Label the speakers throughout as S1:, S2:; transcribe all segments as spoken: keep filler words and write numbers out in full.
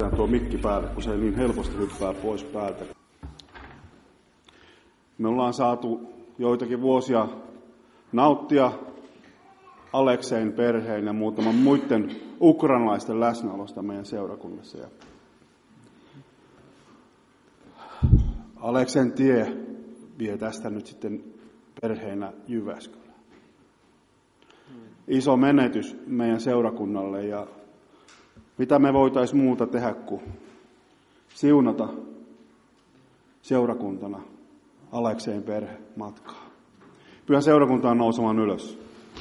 S1: pistetään tuo mikki päälle, kun se ei niin helposti hyppää pois päältä. Me ollaan saatu joitakin vuosia nauttia Aleksein perheen ja muutaman muiden ukrainalaisten läsnäolosta meidän seurakunnassa. Ja Aleksen tie vie tästä nyt sitten perheenä Jyväskylään. Iso menetys meidän seurakunnalle, ja mitä me voitaisiin muuta tehdä kuin siunata seurakuntana Aleksein perhe matkaa. Pyhän seurakunta on nousemaan ylös.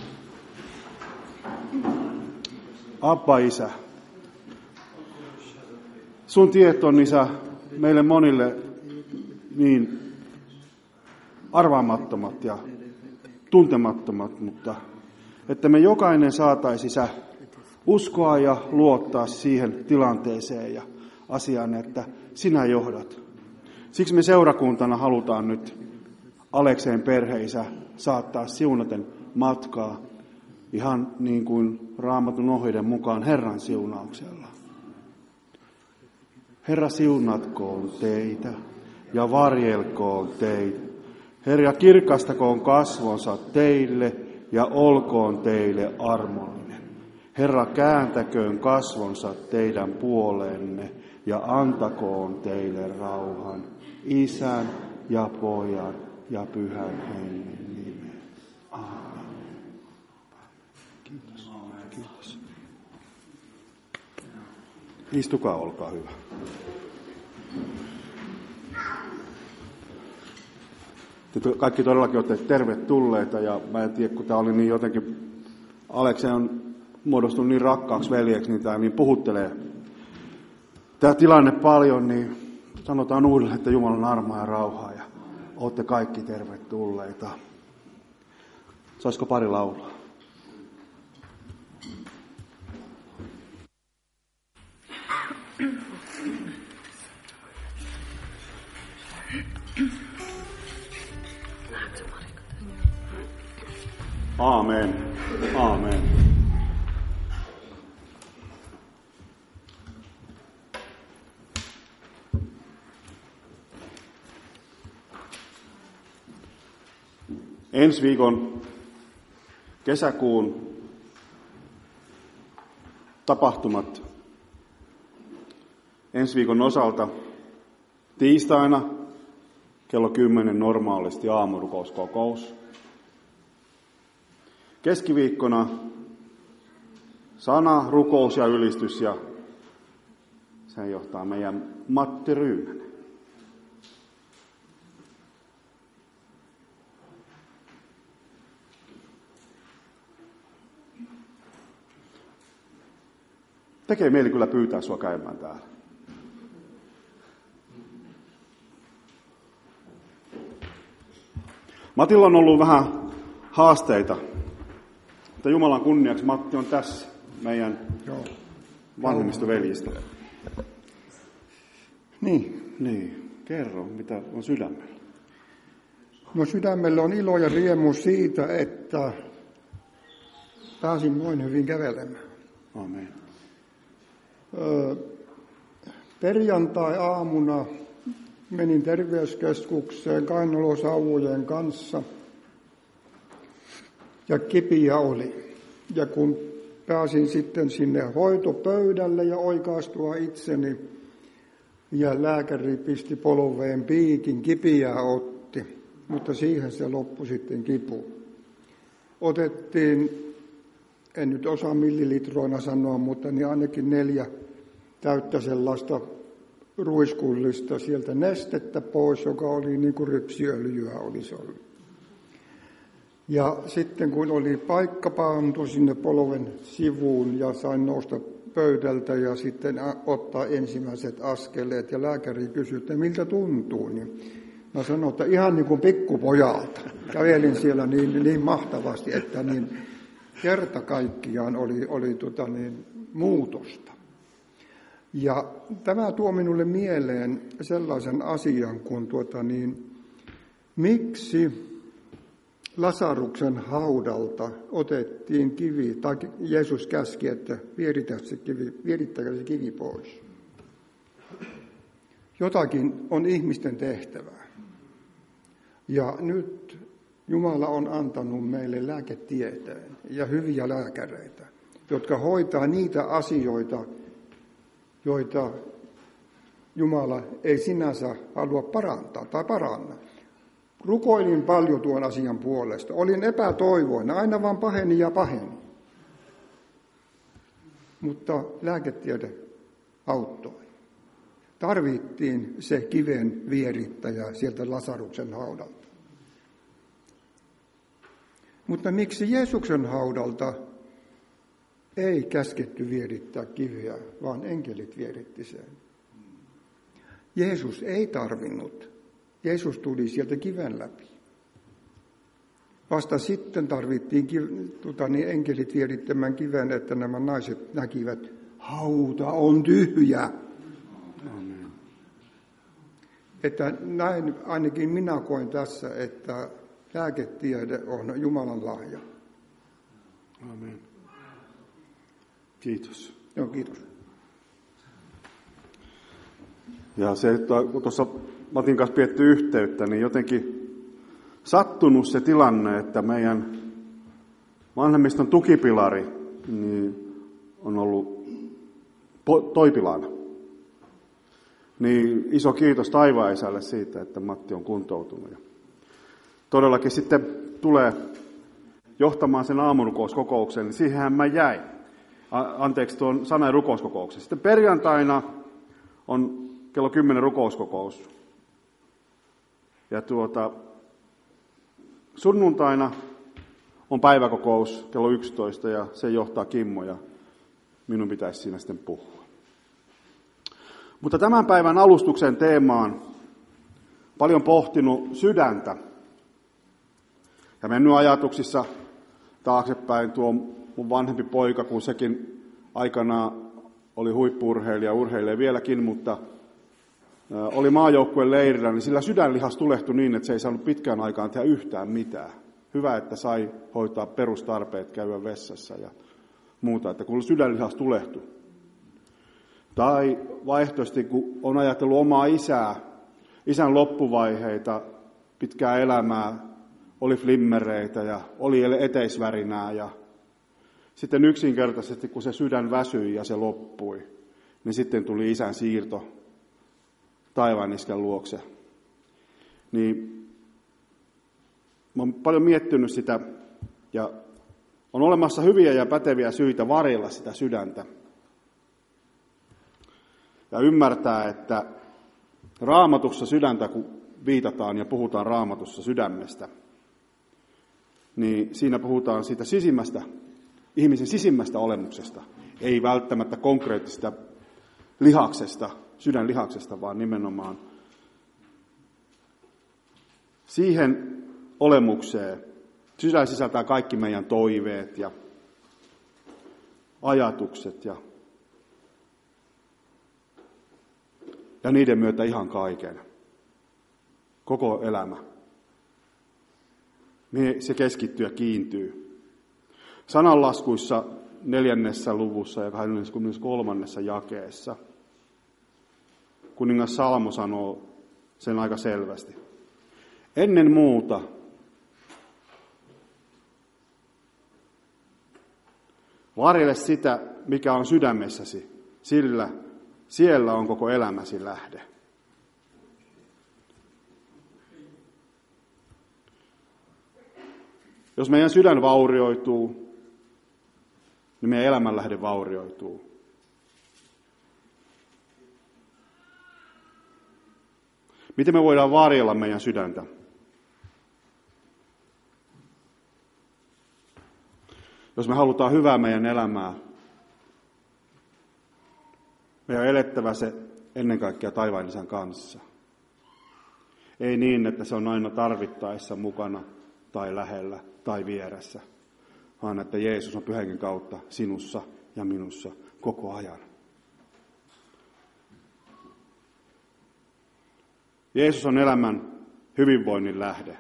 S1: Abba, Isä, sun tiet on, Isä, meille monille niin arvaamattomat ja tuntemattomat, mutta että me jokainen saataisi, Isä, uskoa ja luottaa siihen tilanteeseen ja asiaan, että sinä johdat. Siksi me seurakuntana halutaan nyt Aleksein perhe, Isä, saattaa siunaten matkaa ihan niin kuin Raamatun ohjeiden mukaan Herran siunauksella. Herra, siunatkoon teitä ja varjelkoon teitä. Herra, kirkastakoon kasvonsa teille ja olkoon teille armollinen. Herra, kääntäköön kasvonsa teidän puoleenne ja antakoon teille rauhan, Isän ja Pojan ja Pyhän Hengen nimeen. Aamen. Kiitos. Kiitos. Istukaa, olkaa hyvä. Te kaikki todellakin olette tervetulleita, ja mä en tiedä, kun tämä oli niin jotenkin, Alekse on muodostunut niin rakkaaksi veljeksi, niin tämä niin puhuttelee tämä tilanne paljon, niin sanotaan uudelleen, että Jumalan armoa ja rauhaa, ja olette kaikki tervetulleita. Saisiko pari laulaa? Aamen. Aamen. Ensi viikon kesäkuun tapahtumat ensi viikon osalta tiistaina kello kymmenen normaalisti aamurukouskokous. Keskiviikkona sana, rukous ja ylistys, ja sen johtaa meidän Matti Ryynänen. Tekee mieli kyllä pyytää sua käymään täällä. Matilla on ollut vähän haasteita, mutta Jumalan kunniaksi Matti on tässä, meidän vanhemmista veljistä.
S2: Niin.
S1: Niin, kerro, mitä on sydämellä?
S2: No, sydämellä on ilo ja riemu siitä, että pääsin noin hyvin kävelemään.
S1: Amen.
S2: Öö, perjantai-aamuna menin terveyskeskukseen kainalosauvojen kanssa ja kipiä oli. Ja kun pääsin sitten sinne hoitopöydälle ja oikaistua itseni ja lääkäri pisti polveen piikin, kipiä otti, mutta siihen se loppui sitten kipu. Otettiin, en nyt osaa millilitroina sanoa, mutta niin ainakin neljä täyttä sellaista ruiskullista sieltä nestettä pois, joka oli niin kuin rypsiöljyä olisi ollut. Ja sitten kun oli paikka pantu sinne polven sivuun ja sain nousta pöydältä ja sitten ottaa ensimmäiset askeleet ja lääkäri kysyi, että miltä tuntuu, niin mä sanoin, että ihan niin kuin pikkupojalta. Kävelin siellä niin, niin mahtavasti, että niin kerta kaikkiaan oli, oli tota niin, muutosta. Ja tämä tuo minulle mieleen sellaisen asian, kun tuota niin, miksi Lasaruksen haudalta otettiin kivi, tai Jeesus käski, että vierittäkää se kivi, vierittäkää se kivi pois. Jotakin on ihmisten tehtävää. Ja nyt Jumala on antanut meille lääketieteen ja hyviä lääkäreitä, jotka hoitaa niitä asioita, joita Jumala ei sinänsä halua parantaa tai paranna. Rukoilin paljon tuon asian puolesta. Olin epätoivoinen, aina vaan paheni ja paheni. Mutta lääketiede auttoi. Tarvittiin se kiven vierittäjä sieltä Lasaruksen haudalta. Mutta miksi Jeesuksen haudalta ei käsketty vierittää kiviä, vaan enkelit vieritti sen? Jeesus ei tarvinnut. Jeesus tuli sieltä kiven läpi. Vasta sitten tarvittiin tuota, niin enkelit vierittämään kiven, että nämä naiset näkivät, hauta on tyhjä. Amen. Että näin ainakin minä koen tässä, että lääketiede on Jumalan lahja.
S1: Amen. Kiitos.
S2: Joo, kiitos.
S1: Ja se, kun tuossa Matin kanssa pietty yhteyttä, niin jotenkin sattunut se tilanne, että meidän vanhemmiston tukipilari niin on ollut toipilaana. Niin iso kiitos taivaan-isälle siitä, että Matti on kuntoutunut. Ja todellakin sitten tulee johtamaan sen aamurukouskokouksen, niin siihenhän mä jäin. Anteeksi, tuon sana- ja rukouskokouksen. Sitten perjantaina on kello kymmenen rukouskokous. Ja tuota, sunnuntaina on päiväkokous kello yksitoista ja se johtaa Kimmo ja minun pitäisi siinä sitten puhua. Mutta tämän päivän alustuksen teemaan paljon pohtinut sydäntä. Ja mennyt ajatuksissa taaksepäin tuo mun vanhempi poika, kun sekin aikanaan oli huippu-urheilija, urheilee vieläkin, mutta oli maajoukkueen leirillä, niin sillä sydänlihas tulehtui niin, että se ei saanut pitkään aikaan tehdä yhtään mitään. Hyvä, että sai hoitaa perustarpeet, käydä vessassa ja muuta, että kun sydänlihas tulehtui. Tai vaihtoehtoisesti, kun on ajatellut omaa isää, isän loppuvaiheita, pitkää elämää, oli flimmereitä ja oli eteisvärinää ja sitten yksinkertaisesti, kun se sydän väsyi ja se loppui, niin sitten tuli isän siirto taivaanisken luokse. Niin mä oon paljon miettinyt sitä ja on olemassa hyviä ja päteviä syitä varjella sitä sydäntä. Ja ymmärtää, että Raamatussa sydäntä, kun viitataan ja puhutaan Raamatussa sydämestä, niin siinä puhutaan siitä sisimmästä, ihmisen sisimmästä olemuksesta. Ei välttämättä konkreettisesta lihaksesta, sydänlihaksesta, vaan nimenomaan siihen olemukseen. Sydän sisältää kaikki meidän toiveet ja ajatukset ja, ja niiden myötä ihan kaiken. Koko elämä. Mihin se keskittyy ja kiintyy. Sananlaskuissa neljännessä luvussa ja kaksikymmentäkolmannessa jakeessa kuningas Salmo sanoo sen aika selvästi. Ennen muuta varjele sitä, mikä on sydämessäsi, sillä siellä on koko elämäsi lähde. Jos meidän sydän vaurioituu, niin meidän elämänlähde vaurioituu. Miten me voidaan varjella meidän sydäntä? Jos me halutaan hyvää meidän elämää, meidän on elettävä se ennen kaikkea taivaan Isän kanssa. Ei niin, että se on aina tarvittaessa mukana tai lähellä tai vieressä, vaan että Jeesus on Pyhän Hengen kautta sinussa ja minussa koko ajan. Jeesus on elämän hyvinvoinnin lähde.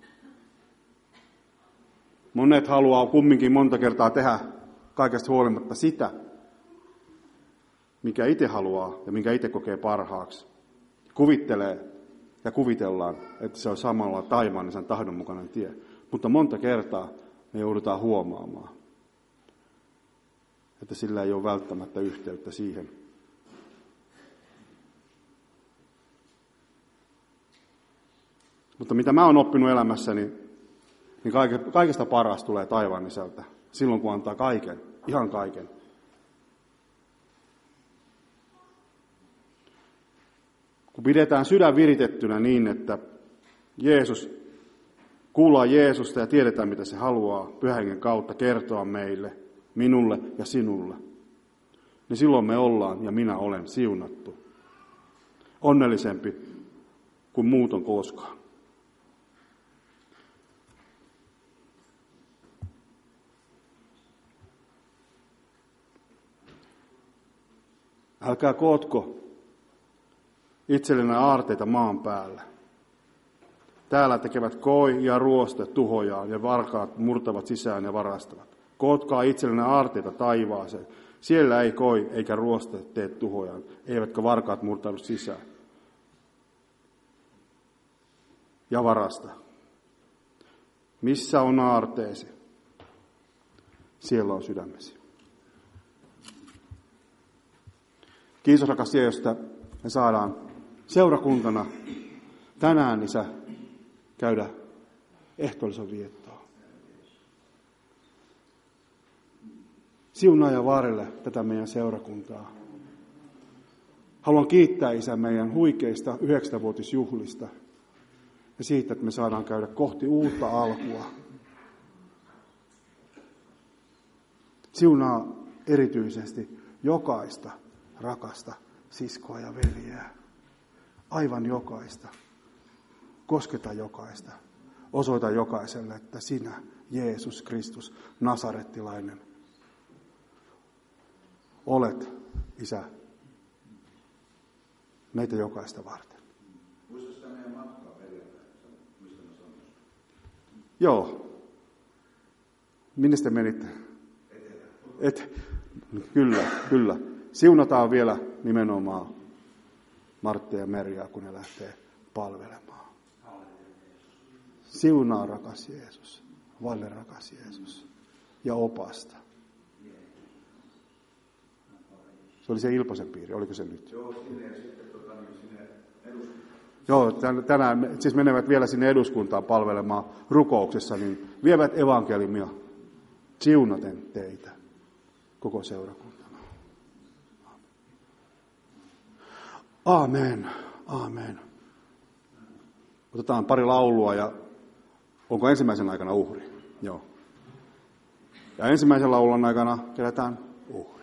S1: Monet haluaa kumminkin monta kertaa tehdä kaikesta huolimatta sitä, mikä itse haluaa ja minkä itse kokee parhaaksi. kuvittelee ja kuvitellaan, että se on samalla taivaan isän tahdon mukainen tie. Mutta monta kertaa me joudutaan huomaamaan, että sillä ei ole välttämättä yhteyttä siihen. Mutta mitä mä oon oppinut elämässäni, niin kaikesta paras tulee taivaan isältä. Silloin kun antaa kaiken, ihan kaiken. Kun pidetään sydän viritettynä niin, että Jeesus, kuullaan Jeesusta ja tiedetään mitä se haluaa Pyhän Hengen kautta kertoa meille, minulle ja sinulle, niin silloin me ollaan ja minä olen siunattu. Onnellisempi kuin muut on koskaan. Älkää kootko itsellenne aarteita maan päällä. Täällä tekevät koi ja ruoste tuhojaan ja varkaat murtavat sisään ja varastavat. Kootkaa itsellenne aarteita taivaaseen. Siellä ei koi eikä ruoste tee tuhojaan, eivätkä varkaat murtaudu sisään ja varasta. Missä on aarteesi? Siellä on sydämesi. Kiitos rakas Jeesus, että me saadaan seurakuntana tänään, Isä, käydä ehtoollisen viettoa. Siunaa ja varjele tätä meidän seurakuntaa. Haluan kiittää, Isä, meidän huikeista yhdeksänkymmentävuotisjuhlista ja siitä, että me saadaan käydä kohti uutta alkua. Siunaa erityisesti jokaista rakasta siskoa ja veljeä. Aivan jokaista. Kosketa jokaista. Osoita jokaiselle, että sinä, Jeesus Kristus, nasarettilainen, olet, Isä, meitä jokaista varten.
S3: Muistatko meidän matkaa perjantaina? Mistä me sanotaan?
S1: Joo. Minne te menitte? Et, kyllä, kyllä. Siunataan vielä nimenomaan Marttia ja Merjaa, kun ne lähtee palvelemaan. Siunaa, rakas Jeesus. Valle, rakas Jeesus. Ja opasta. Se oli se Ilposen piiri, oliko se nyt?
S3: Joo, sinne sitten tota, niin sinne eduskuntaan.
S1: Joo, tänään siis menevät vielä sinne eduskuntaan palvelemaan rukouksessa, niin vievät evankeliumia siunaten teitä, koko seurakuntana. Aamen, aamen. Otetaan pari laulua ja onko ensimmäisen aikana uhri? Joo. Ja ensimmäisen laulun aikana kerätään uhri.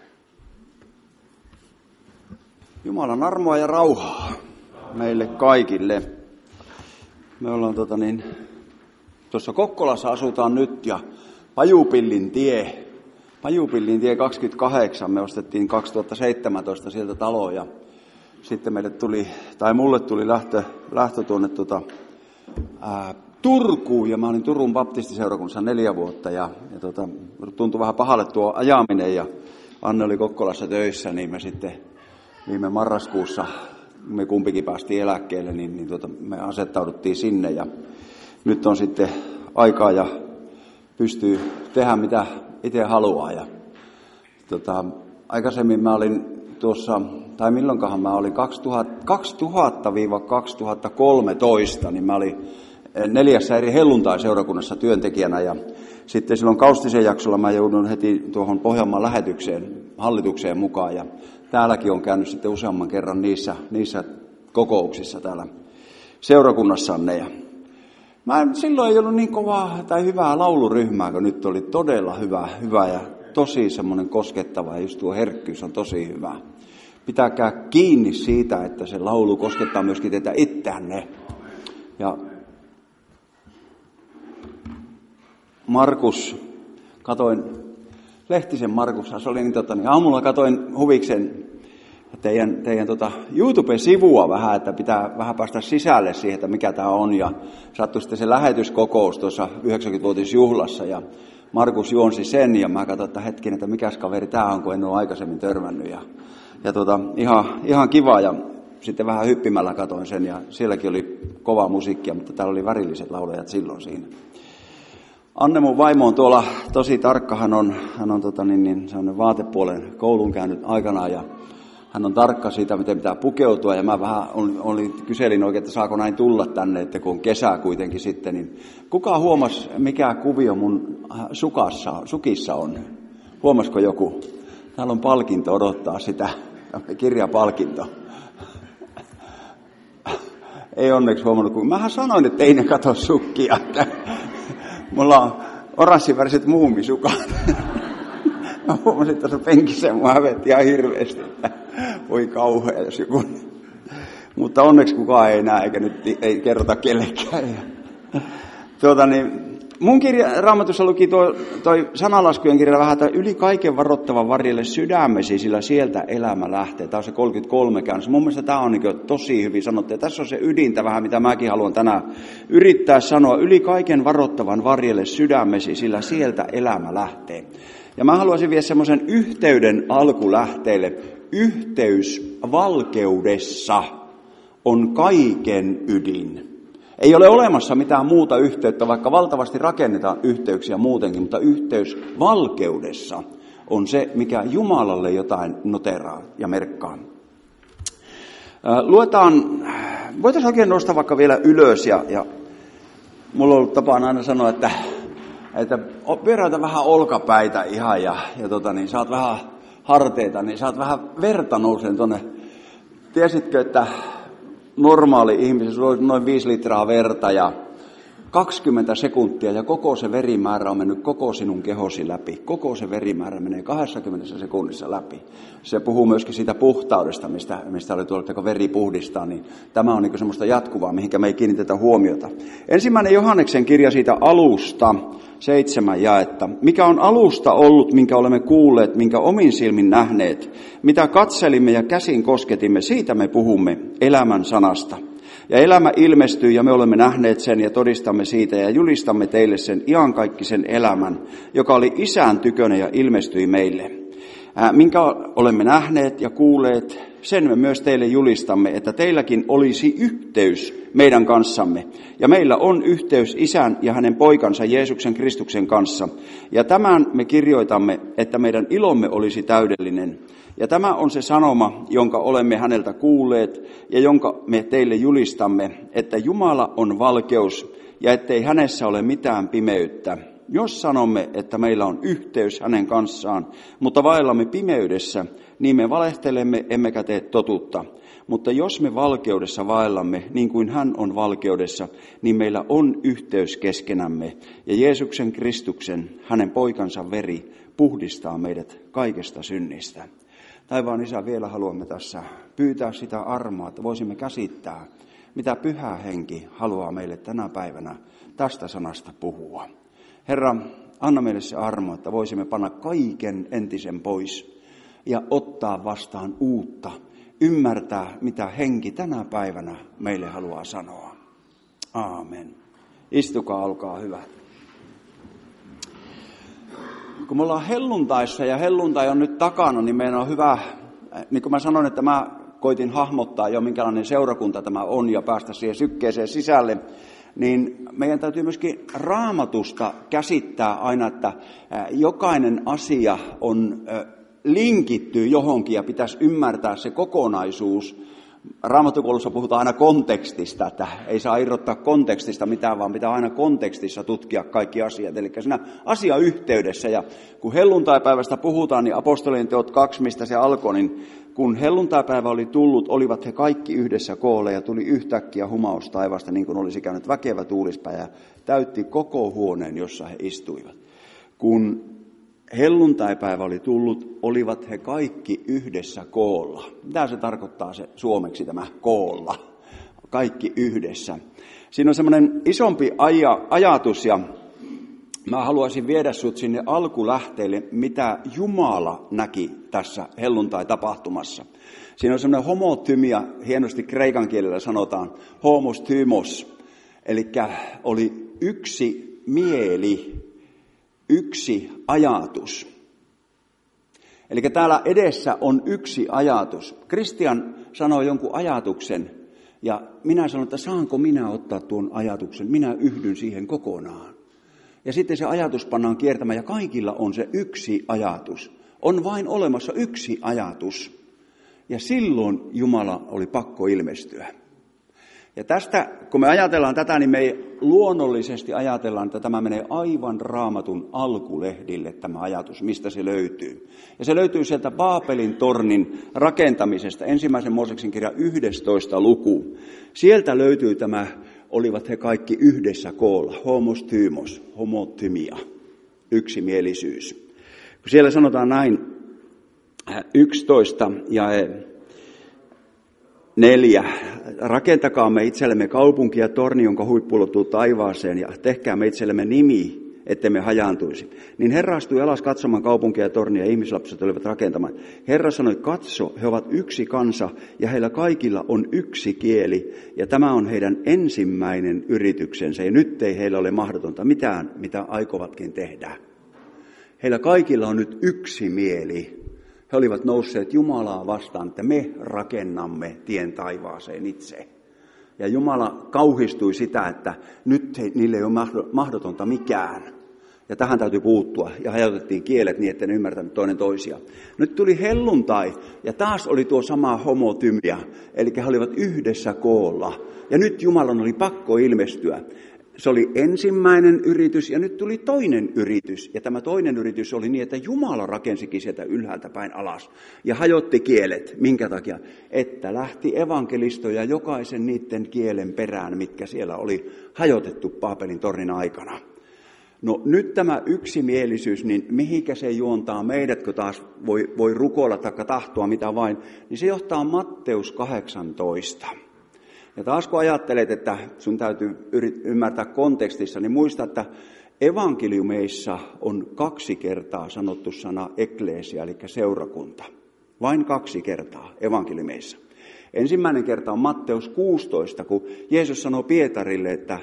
S4: Jumalan armoa ja rauhaa meille kaikille. Me ollaan tota niin, tuossa Kokkolassa asutaan nyt ja Pajupillin tie, Pajupillin tie kaksikymmentäkahdeksan, me ostettiin kaksituhattaseitsemäntoista sieltä talo ja sitten meille tuli, tai mulle tuli lähtö, lähtö tuonne tota, ää, Turkuun ja mä olin Turun baptistiseurakunnassa neljä vuotta ja, ja tota, tuntui vähän pahalle tuo ajaminen ja Anne oli Kokkolassa töissä, niin me sitten viime marraskuussa, me kumpikin päästiin eläkkeelle, niin, niin tuota, me asettauduttiin sinne ja nyt on sitten aikaa ja pystyy tehdä mitä itse haluaa. Ja, tota, aikaisemmin mä olin tuossa, tai milloinkahan mä olin, kaksituhatta kaksituhattakolmetoista, niin mä olin neljässä eri helluntaiseurakunnassa työntekijänä ja sitten silloin Kaustisen jaksolla mä joudun heti tuohon Pohjanmaan lähetykseen, hallitukseen mukaan ja täälläkin on käynyt sitten useamman kerran niissä, niissä kokouksissa täällä seurakunnassanne. Ja mä en, silloin ei ollut niin kovaa tai hyvää lauluryhmää, kun nyt oli todella hyvä, hyvä ja tosi semmoinen koskettava ja just tuo herkkyys on tosi hyvä. Pitäkää kiinni siitä, että se laulu koskettaa myöskin teitä itseänne. Ja Markus, katoin Lehtisen Markussa, se oli niin, tota, niin aamulla katoin huviksen teidän, teidän tota, YouTube-sivua vähän, että pitää vähän päästä sisälle siihen, että mikä tämä on. Ja sattui sitten se lähetyskokous tuossa yhdeksänkymmentävuotisjuhlassa ja Markus juonsi sen ja mä katsoin, että hetken, että mikäs kaveri tämä on, kun en ole aikaisemmin törmännyt. Ja, ja tota, ihan, ihan kiva ja sitten vähän hyppimällä katoin sen ja sielläkin oli kovaa musiikkia, mutta täällä oli värilliset laulajat silloin siinä. Anne, mun vaimo, on tuolla tosi tarkka. Hän on, hän on tota niin, niin, sellainen vaatepuolen koulun käynyt aikanaan ja hän on tarkka siitä, miten pitää pukeutua. Ja mä vähän olin, olin, kyselin oikein, että saako näin tulla tänne, että kun on kesä kuitenkin sitten. Niin kuka huomasi, mikä kuvio mun sukassa, sukissa on? Huomasiko joku? Täällä on palkinto odottaa sitä, kirjapalkinto. Ei onneksi huomannut, kun mähän sanoin, että ei ne kato sukkia. Mulla on oranssiväriset muumisukat. Mä huomasin tuossa penkissä ja mua hävetti ihan hirveästi, että voi kauhea jos joku. Mutta onneksi kukaan ei näe eikä nyt ei kerrota kellekään. Tuota niin, mun kirja, Raamatussa luki tuo, toi sanalaskujen kirja vähän, että yli kaiken varoittavan varjelle sydämesi, sillä sieltä elämä lähtee. Tämä on se kolmekymmentäkolme käännös. Mun mielestä tämä on niin tosi hyvin sanottu. Ja tässä on se ydintä vähän, mitä mäkin haluan tänään yrittää sanoa. Yli kaiken varoittavan varjelle sydämesi, sillä sieltä elämä lähtee. Ja mä haluaisin viedä semmoisen yhteyden alkulähteelle. Yhteys valkeudessa on kaiken ydin. Ei ole olemassa mitään muuta yhteyttä, vaikka valtavasti rakennetaan yhteyksiä muutenkin, mutta yhteys valkeudessa on se, mikä Jumalalle jotain noteraa ja merkkaa. Luetaan, voitaisiin oikein nostaa vaikka vielä ylös, ja, ja mulla on ollut tapana aina sanoa, että, että pyöräytä vähän olkapäitä ihan, ja, ja tota, niin saat vähän harteita, niin saat vähän verta nouseen tuonne. Tiesitkö, että normaali ihmisen sulla on noin viisi litraa verta ja kaksikymmentä sekuntia ja koko se verimäärä on mennyt koko sinun kehosi läpi. Koko se verimäärä menee kaksikymmentä sekunnissa läpi. Se puhuu myöskin siitä puhtaudesta, mistä, mistä oli tuolla, että veri puhdistaa, niin tämä on niin semmoista jatkuvaa, mihinkä me ei kiinnitetä huomiota. Ensimmäinen Johanneksen kirja siitä alusta, seitsemän jaetta. Mikä on alusta ollut, minkä olemme kuulleet, minkä omin silmin nähneet, mitä katselimme ja käsin kosketimme, siitä me puhumme elämän sanasta. Ja elämä ilmestyy ja me olemme nähneet sen ja todistamme siitä ja julistamme teille sen iankaikkisen elämän, joka oli Isän tykönä ja ilmestyi meille. Ää, minkä olemme nähneet ja kuulleet, sen me myös teille julistamme, että teilläkin olisi yhteys meidän kanssamme. Ja meillä on yhteys Isän ja hänen poikansa Jeesuksen Kristuksen kanssa. Ja tämän me kirjoitamme, että meidän ilomme olisi täydellinen. Ja tämä on se sanoma, jonka olemme häneltä kuulleet ja jonka me teille julistamme, että Jumala on valkeus ja ettei hänessä ole mitään pimeyttä. Jos sanomme, että meillä on yhteys hänen kanssaan, mutta vaellamme pimeydessä, niin me valehtelemme emmekä tee totuutta. Mutta jos me valkeudessa vaellamme, niin kuin hän on valkeudessa, niin meillä on yhteys keskenämme. Ja Jeesuksen Kristuksen, hänen poikansa veri, puhdistaa meidät kaikesta synnistä. Taivaan Isä, vielä haluamme tässä pyytää sitä armoa, että voisimme käsittää, mitä Pyhä Henki haluaa meille tänä päivänä tästä sanasta puhua. Herra, anna meille se armo, että voisimme panna kaiken entisen pois ja ottaa vastaan uutta, ymmärtää, mitä Henki tänä päivänä meille haluaa sanoa. Aamen. Istukaa, olkaa hyvä. Kun me ollaan helluntaissa ja helluntai on nyt takana, niin meidän on hyvä, niin kuin mä sanoin, että mä koitin hahmottaa jo minkälainen seurakunta tämä on ja päästä siihen sykkeeseen sisälle, niin meidän täytyy myöskin Raamatusta käsittää aina, että jokainen asia on linkittyy johonkin ja pitäisi ymmärtää se kokonaisuus. Raamattukoulussa puhutaan aina kontekstista, että ei saa irrottaa kontekstista mitään, vaan pitää aina kontekstissa tutkia kaikki asiat. Eli siinä asiayhteydessä, ja kun helluntaipäivästä puhutaan, niin apostolien teot kaksi, mistä se alkoi, niin kun helluntaipäivä oli tullut, olivat he kaikki yhdessä koolle ja tuli yhtäkkiä humaus taivasta, niin kuin olisi käynyt väkevä tuulispää ja täytti koko huoneen, jossa he istuivat. Kun helluntaipäivä oli tullut, olivat he kaikki yhdessä koolla. Mitä se tarkoittaa se suomeksi tämä koolla? Kaikki yhdessä. Siinä on semmoinen isompi aja, ajatus ja mä haluaisin viedä sut sinne alkulähteelle, mitä Jumala näki tässä helluntai-tapahtumassa. Siinä on semmoinen homotymia, hienosti kreikan kielellä sanotaan homos thymos, eli oli yksi mieli, yksi ajatus. Eli täällä edessä on yksi ajatus. Kristian sanoo jonkun ajatuksen ja minä sanon, että saanko minä ottaa tuon ajatuksen. Minä yhdyn siihen kokonaan. Ja sitten se ajatus pannaan kiertämään ja kaikilla on se yksi ajatus. On vain olemassa yksi ajatus. Ja silloin Jumala oli pakko ilmestyä. Ja tästä, kun me ajatellaan tätä, niin me luonnollisesti ajatellaan, että tämä menee aivan Raamatun alkulehdille, tämä ajatus, mistä se löytyy. Ja se löytyy sieltä Baabelin tornin rakentamisesta, ensimmäisen Mooseksen kirjan yhdestoista luku. Sieltä löytyy tämä, olivat he kaikki yhdessä koolla, homostymos, homotymia, yksimielisyys. Kun siellä sanotaan näin, yksitoista ja neljä. Rakentakaamme itsellemme kaupunki ja torni, jonka huippu ulottuu taivaaseen, ja tehkäämme itsellemme nimi, ettemme hajaantuisi. Niin Herra astui alas katsomaan kaupunkia ja tornia, ja ihmislapset olivat rakentamaan. Herra sanoi, katso, he ovat yksi kansa, ja heillä kaikilla on yksi kieli, ja tämä on heidän ensimmäinen yrityksensä, ja nyt ei heillä ole mahdotonta mitään, mitä aikovatkin tehdä. Heillä kaikilla on nyt yksi mieli. He olivat nousseet Jumalaa vastaan, että me rakennamme tien taivaaseen itse. Ja Jumala kauhistui sitä, että nyt he, niille ei ole mahdotonta mikään. Ja tähän täytyy puuttua. Ja hajautettiin kielet niin, että ne ymmärtänyt toinen toisiaan. Nyt tuli helluntai ja taas oli tuo sama homotymia. Eli he olivat yhdessä koolla. Ja nyt Jumalan oli pakko ilmestyä. Se oli ensimmäinen yritys ja nyt tuli toinen yritys. Ja tämä toinen yritys oli niin, että Jumala rakensikin sieltä ylhäältä päin alas. Ja hajotti kielet. Minkä takia? Että lähti evankelistoja jokaisen niiden kielen perään, mitkä siellä oli hajotettu Baabelin tornin aikana. No nyt tämä yksimielisyys, niin mihinkä se juontaa meidät, kun taas voi, voi rukoilla tai tahtoa mitä vain, niin se johtaa Matteus kahdeksantoista. Ja taas kun ajattelet, että sun täytyy yrit- ymmärtää kontekstissa, niin muista, että evankeliumeissa on kaksi kertaa sanottu sana eklesia, eli seurakunta. Vain kaksi kertaa evankeliumeissa. Ensimmäinen kerta on Matteus kuusitoista, kun Jeesus sanoo Pietarille, että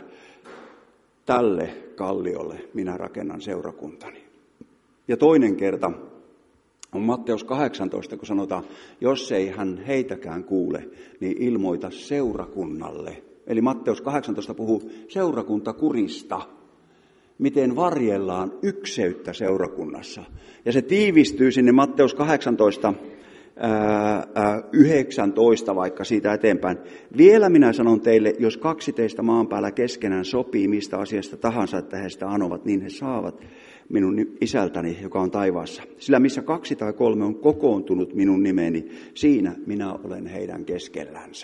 S4: tälle kalliolle minä rakennan seurakuntani. Ja toinen kerta on Matteus kahdeksantoista, kun sanotaan, jos ei hän heitäkään kuule, niin ilmoita seurakunnalle. Eli Matteus kahdeksantoista puhuu seurakuntakurista, miten varjellaan ykseyttä seurakunnassa. Ja se tiivistyy sinne Matteus kahdeksantoista, ää, ää, yhdeksäntoista vaikka siitä eteenpäin. Vielä minä sanon teille, jos kaksi teistä maan päällä keskenään sopii mistä asiasta tahansa, että he sitä anovat, niin he saavat minun isältäni, joka on taivaassa. Sillä missä kaksi tai kolme on kokoontunut minun nimeni, siinä minä olen heidän keskellänsä.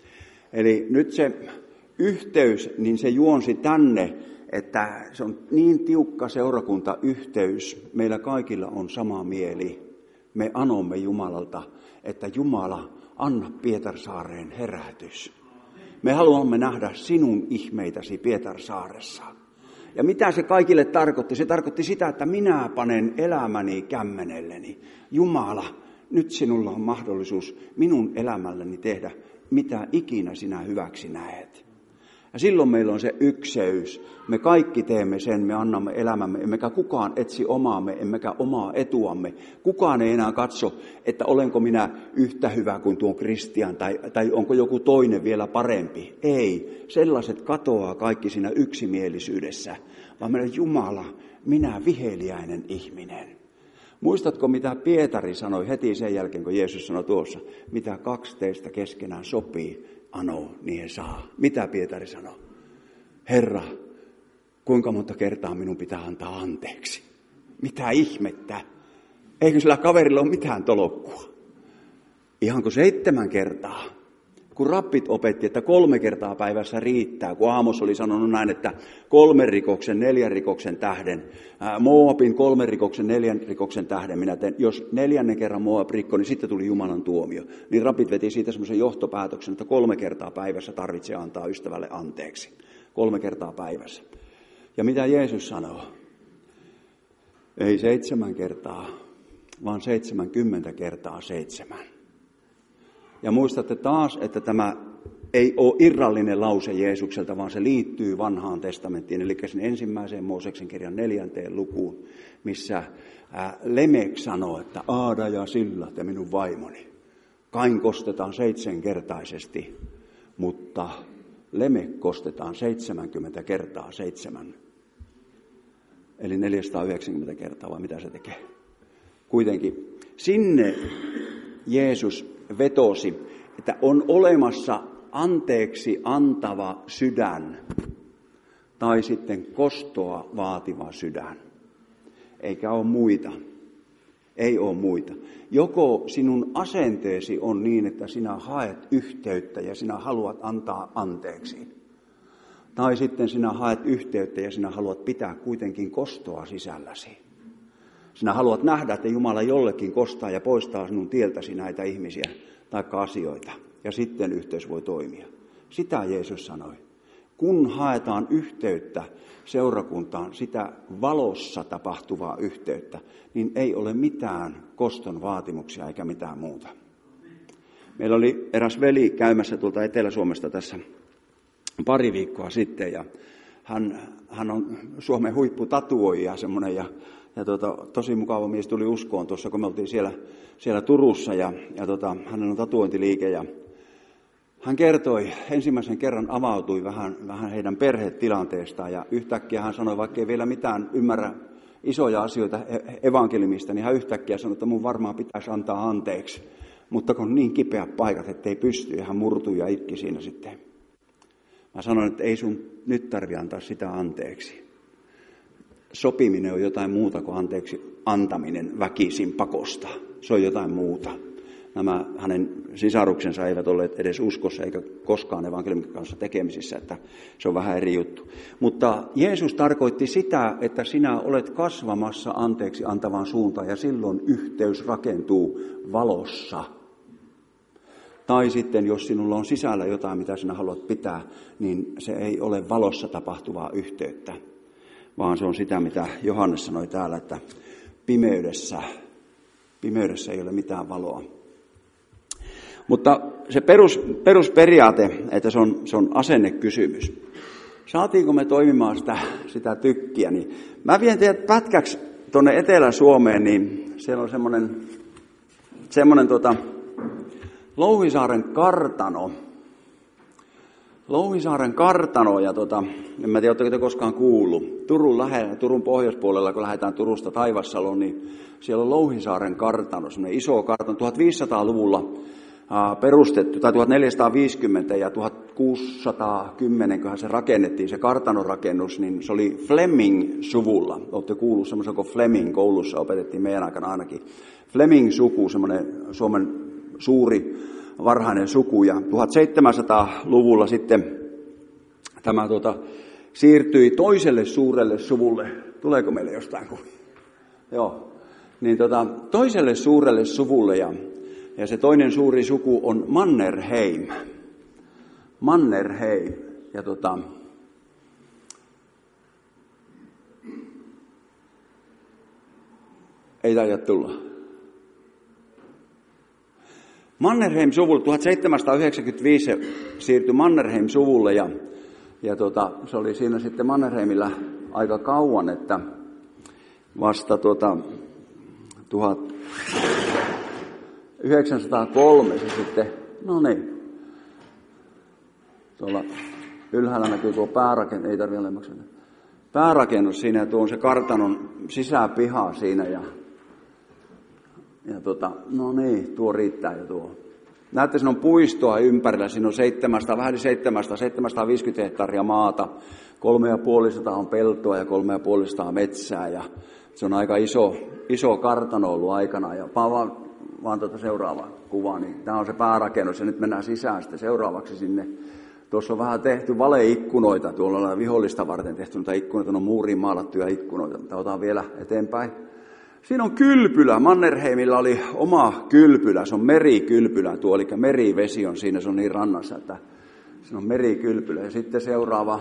S4: Eli nyt se yhteys, niin se juonsi tänne, että se on niin tiukka seurakuntayhteys. Meillä kaikilla on sama mieli. Me anomme Jumalalta, että Jumala, anna Pietarsaareen herätys. Me haluamme nähdä sinun ihmeitäsi Pietarsaaressa. Ja mitä se kaikille tarkoitti? Se tarkoitti sitä, että minä panen elämäni kämmenelleni. Jumala, nyt sinulla on mahdollisuus minun elämälläni tehdä mitä ikinä sinä hyväksi näet. Ja silloin meillä on se ykseys. Me kaikki teemme sen, me annamme elämämme, emmekä kukaan etsi omaamme, emmekä omaa etuamme. Kukaan ei enää katso, että olenko minä yhtä hyvä kuin tuo Kristian, tai, tai onko joku toinen vielä parempi. Ei, sellaiset katoaa kaikki siinä yksimielisyydessä, vaan meidän Jumala, minä viheliäinen ihminen. Muistatko, mitä Pietari sanoi heti sen jälkeen, kun Jeesus sanoi tuossa, mitä kaksi teistä keskenään sopii, anoo, niin he saa. Mitä Pietari sanoi? Herra, kuinka monta kertaa minun pitää antaa anteeksi? Mitä ihmettä? Eikö sillä kaverilla ole mitään tolokkua? Ihanko seitsemän kertaa? Kun rabbit opetti, että kolme kertaa päivässä riittää, kun Aamos oli sanonut näin, että kolmen rikoksen, neljän rikoksen tähden, ää, Moabin kolmen rikoksen, neljän rikoksen tähden, minä teen, jos neljännen kerran Moab rikko, niin sitten tuli Jumalan tuomio. Niin rabbit veti siitä semmoisen johtopäätöksen, että kolme kertaa päivässä tarvitsee antaa ystävälle anteeksi. Kolme kertaa päivässä. Ja mitä Jeesus sanoo? Ei seitsemän kertaa, vaan seitsemänkymmentä kertaa seitsemän. Ja muistatte taas, että tämä ei ole irrallinen lause Jeesukselta, vaan se liittyy vanhaan testamenttiin, eli sen ensimmäiseen Mooseksen kirjan neljänteen lukuun, missä Lemek sanoo, että Aada ja Silla ja minun vaimoni. Kain kostetaan seitsemänkertaisesti, mutta Lemek kostetaan seitsemänkymmentä kertaa seitsemän. Eli neljäsataayhdeksänkymmentä kertaa, vai mitä se tekee? Kuitenkin sinne Jeesus vetosi, että on olemassa anteeksi antava sydän tai sitten kostoa vaativa sydän. Eikä ole muita. Ei ole muita. Joko sinun asenteesi on niin, että sinä haet yhteyttä ja sinä haluat antaa anteeksi. Tai sitten sinä haet yhteyttä ja sinä haluat pitää kuitenkin kostoa sisälläsi. Sinä haluat nähdä, että Jumala jollekin kostaa ja poistaa sinun tieltäsi näitä ihmisiä tai asioita. Ja sitten yhteys voi toimia. Sitä Jeesus sanoi. Kun haetaan yhteyttä seurakuntaan, sitä valossa tapahtuvaa yhteyttä, niin ei ole mitään koston vaatimuksia eikä mitään muuta. Meillä oli eräs veli käymässä tuolta Etelä-Suomesta tässä pari viikkoa sitten, ja hän, hän on Suomen huipputatuoija semmoinen, ja, ja tota, tosi mukava mies tuli uskoon tuossa, kun me oltiin siellä, siellä Turussa, ja, ja tota, hänellä on tatuointiliike, ja hän kertoi, ensimmäisen kerran avautui vähän, vähän heidän perhetilanteestaan, ja yhtäkkiä hän sanoi, vaikka ei vielä mitään ymmärrä isoja asioita evankeliumista, niin hän yhtäkkiä sanoi, että mun varmaan pitäisi antaa anteeksi, mutta kun on niin kipeät paikat, ettei pysty, ja hän murtui ja itki siinä sitten. Mä sanoin, että ei sun nyt tarvitse antaa sitä anteeksi. Sopiminen on jotain muuta kuin anteeksi antaminen väkisin pakosta. Se on jotain muuta. Nämä hänen sisaruksensa eivät olleet edes uskossa eikä koskaan evankeliumin kanssa tekemisissä, että se on vähän eri juttu. Mutta Jeesus tarkoitti sitä, että sinä olet kasvamassa anteeksi antavan suuntaan ja silloin yhteys rakentuu valossa. Tai sitten, jos sinulla on sisällä jotain, mitä sinä haluat pitää, niin se ei ole valossa tapahtuvaa yhteyttä, vaan se on sitä, mitä Johannes sanoi täällä, että pimeydessä, pimeydessä ei ole mitään valoa. Mutta se perus, perusperiaate, että se on, se on asennekysymys. Saatiinko me toimimaan sitä, sitä tykkiä? Niin mä vien teidät pätkäksi tuonne Etelä-Suomeen, niin siellä on semmoinen, semmoinen tota, Louhisaaren kartano. Louhisaaren kartano, ja tota, en mä tiedä, oletteko te koskaan kuullut. Turun lähellä, Turun pohjoispuolella, kun lähdetään Turusta Taivassaloon, niin siellä on Louhisaaren kartano, semmoinen iso kartano, tuhatviisisataaluvulla ää, perustettu, tai tuhatneljäsataaviisikymmentä ja tuhatkuusisataakymmenen, kun se rakennettiin, se kartanorakennus, niin se oli Fleming-suvulla. Olette kuullut semmoisen kuin Fleming, koulussa opetettiin meidän aikana ainakin. Fleming-suku, semmoinen Suomen suuri varhainen suku, ja tuhatseitsemänsataaluvulla sitten tämä tuota, siirtyi toiselle suurelle suvulle. Tuleeko meille jostain kuvia? Joo. Niin tota, toiselle suurelle suvulle, ja, ja se toinen suuri suku on Mannerheim. Mannerheim. Ja tota, ei taida tulla. Mannerheim-suvulle, tuhatseitsemänsataayhdeksänkymmentäviisi siirtyi Mannerheim-suvulle, ja, ja tota, se oli siinä sitten Mannerheimillä aika kauan, että vasta tuota, tuhatyhdeksänsataakolme se sitten, no niin, tuolla ylhäällä näkyy tuo päärakennus, ei tarvitse olemassa, päärakennus siinä, ja tuo on se kartanon sisäpiha siinä, ja Ja tota, no niin, tuo riittää jo tuo. Näette, siinä on puistoa ympärillä, siinä on seitsemästä, vähän yli seitsemästä, seitsemänsataaviisikymmentä hehtaaria maata, kolme ja puolisataa on peltoa ja kolme ja puolisataa metsää, ja se on aika iso, iso kartano ollut aikana. Ja vaan, vaan tuota seuraava kuva, niin tämä on se päärakennus, ja nyt mennään sisään sitten seuraavaksi sinne. Tuossa on vähän tehty valeikkunoita, tuolla on vihollista varten tehty noita ikkunoita, on muuriin maalattuja ikkunoita, mutta otetaan vielä eteenpäin. Siinä on kylpylä. Mannerheimilla oli oma kylpylä. Se on merikylpylä tuo, eli merivesi on siinä, se on niin rannassa, että se on merikylpylä. Ja sitten seuraava.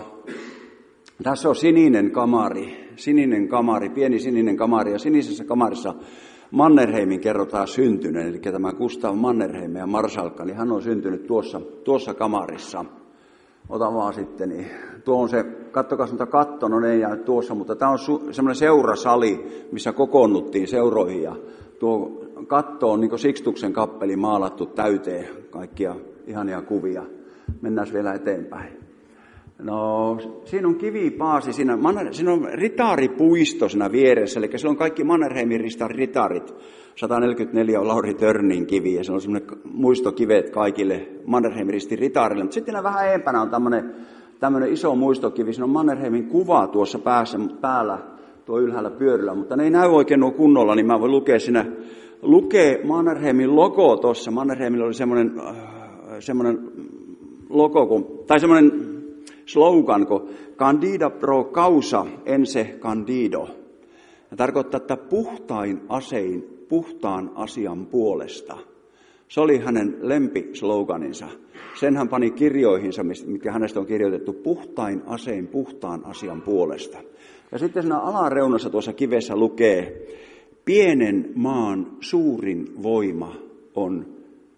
S4: Tässä on sininen kamari. Sininen kamari, pieni sininen kamari. Ja sinisessä kamarissa Mannerheimin kerrotaan syntyneen, eli tämä Gustav Mannerheim ja Marsalkka, niin hän on syntynyt tuossa, tuossa kamarissa. Ota vaan sitten, niin tuo on se, kattokaa sanotaan katto, no ne ei jää tuossa, mutta tämä on su, semmoinen seurasali, missä kokoonnuttiin seuroihin ja tuo katto on niin kuin Sixtuksen kappeli maalattu täyteen kaikkia ihania kuvia. Mennään vielä eteenpäin. No, siinä on kivipaasi, siinä, siinä on ritaaripuisto siinä vieressä, eli siellä on kaikki Mannerheimin ristan ritarit. sata neljäkymmentäneljä on Lauri Törnin kivi, ja se on semmoinen muistokivet kaikille Mannerheimin ristin ritaarille. Mutta sitten vähän eempänä on tämmöinen, tämmöinen iso muistokivi, siinä on Mannerheimin kuva tuossa päässä, päällä, tuo ylhäällä pyöryllä, mutta ne ei näy oikein nuo kunnolla, niin mä voin lukea siinä, lukee Mannerheimin logo tuossa. Mannerheimilla oli semmoinen, semmoinen logo, kun, tai semmoinen slogan, kun Candida pro causa ense candido. Ja tarkoittaa, että puhtain asein, puhtaan asian puolesta. Se oli hänen lempisloganinsa. Sen hän pani kirjoihinsa, mitkä hänestä on kirjoitettu, puhtain asein, puhtaan asian puolesta. Ja sitten siinä alareunassa tuossa kivessä lukee, pienen maan suurin voima on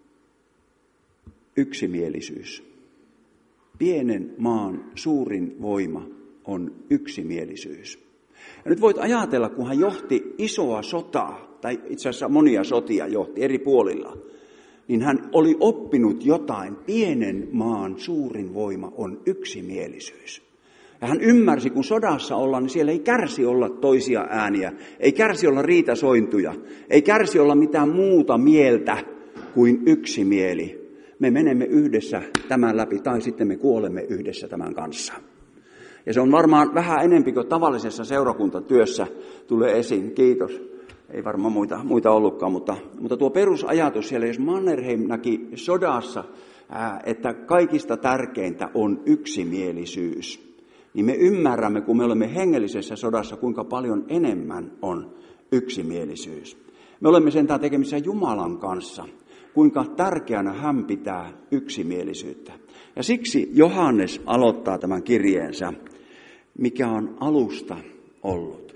S4: yksimielisyys. Pienen maan suurin voima on yksimielisyys. Ja nyt voit ajatella, kun hän johti isoa sotaa, tai itse asiassa monia sotia johti eri puolilla, niin hän oli oppinut jotain. Pienen maan suurin voima on yksimielisyys. Ja hän ymmärsi, kun sodassa ollaan, niin siellä ei kärsi olla toisia ääniä, ei kärsi olla riitasointuja, ei kärsi olla mitään muuta mieltä kuin yksi mieli. Me menemme yhdessä tämän läpi, tai sitten me kuolemme yhdessä tämän kanssa. Ja se on varmaan vähän enempi kuin tavallisessa seurakuntatyössä tulee esiin. Kiitos. Ei varmaan muita, muita ollutkaan, mutta, mutta tuo perusajatus siellä, jos Mannerheim näki sodassa, ää, että kaikista tärkeintä on yksimielisyys, niin me ymmärrämme, kun me olemme hengellisessä sodassa, kuinka paljon enemmän on yksimielisyys. Me olemme sentään tekemisissä Jumalan kanssa, kuinka tärkeänä hän pitää yksimielisyyttä. Ja siksi Johannes aloittaa tämän kirjeensä, mikä on alusta ollut.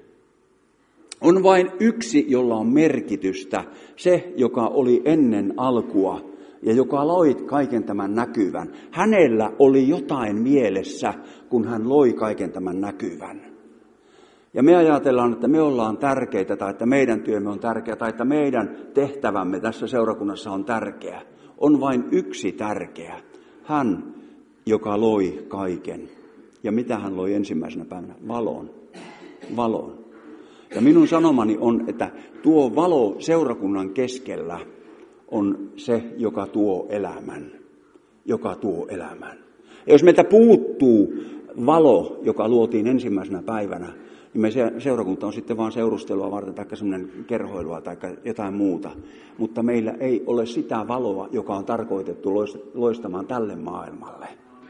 S4: On vain yksi, jolla on merkitystä, se, joka oli ennen alkua ja joka loi kaiken tämän näkyvän. Hänellä oli jotain mielessä, kun hän loi kaiken tämän näkyvän. Ja me ajatellaan, että me ollaan tärkeitä, tai että meidän työmme on tärkeä, tai että meidän tehtävämme tässä seurakunnassa on tärkeä. On vain yksi tärkeä. Hän, joka loi kaiken. Ja mitä hän loi ensimmäisenä päivänä? Valon. Valon. Ja minun sanomani on, että tuo valo seurakunnan keskellä on se, joka tuo elämän. Joka tuo elämän. Ja jos meiltä puuttuu valo, joka luotiin ensimmäisenä päivänä, niin me seurakunta on sitten vain seurustelua varten tai semmoinen kerhoilua tai jotain muuta. Mutta meillä ei ole sitä valoa, joka on tarkoitettu loistamaan tälle maailmalle.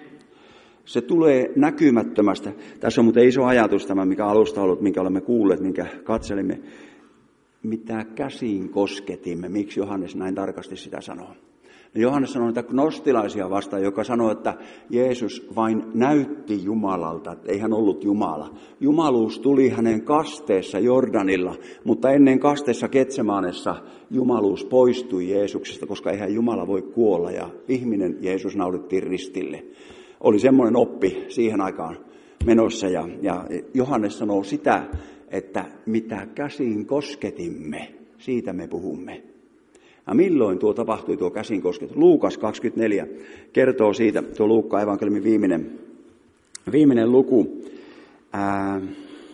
S4: Se tulee näkymättömästä. Tässä on muuten iso ajatus tämä, mikä alusta ollut, minkä olemme kuulleet, minkä katselimme. Mitä käsiin kosketimme, miksi Johannes näin tarkasti sitä sanoo. Ja Johannes sanoi niitä gnostilaisia vastaan, joka sanoi, että Jeesus vain näytti Jumalalta, että ei hän ollut Jumala. Jumaluus tuli hänen kasteessa Jordanilla, mutta ennen kasteessa Getsemanessa Jumaluus poistui Jeesuksesta, koska eihän Jumala voi kuolla ja ihminen Jeesus naulittiin ristille. Oli semmoinen oppi siihen aikaan menossa ja, ja Johannes sanoo sitä, että mitä käsiin kosketimme, siitä me puhumme. Ja milloin tuo tapahtui, tuo käsin kosketus? Luukas kaksikymmentäneljä kertoo siitä, tuo Luukkaan evankeliumin viimeinen, viimeinen luku. Ää,